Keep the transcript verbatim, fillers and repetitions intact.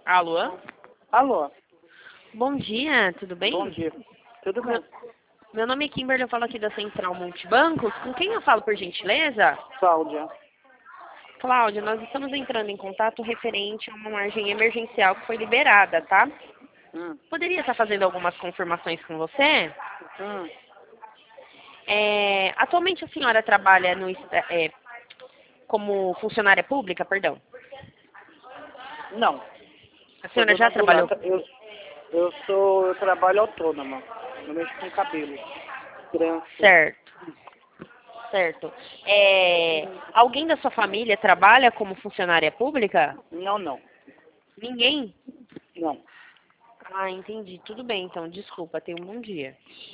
Alô? Alô, Bom dia, tudo bem? bom dia. Tudo bem? Meu, meu nome é Kimberly, eu falo aqui da Central Multibancos. Com quem eu falo, por gentileza? Cláudia. Cláudia, nós estamos entrando em contato referente a uma margem emergencial que foi liberada, tá? Hum, Poderia estar fazendo algumas confirmações com você? hum. É, atualmente a senhora trabalha no, esta- é, como funcionária pública, perdão. Não, A sou senhora já dona do lar. trabalhou? Eu, eu sou, eu trabalho autônoma. Eu mexo com cabelo. Trança. Certo, certo. É, alguém da sua família trabalha como funcionária pública? Não, não. Ninguém? Não. Ah, entendi. Tudo bem, então. Desculpa. Tenha um bom dia.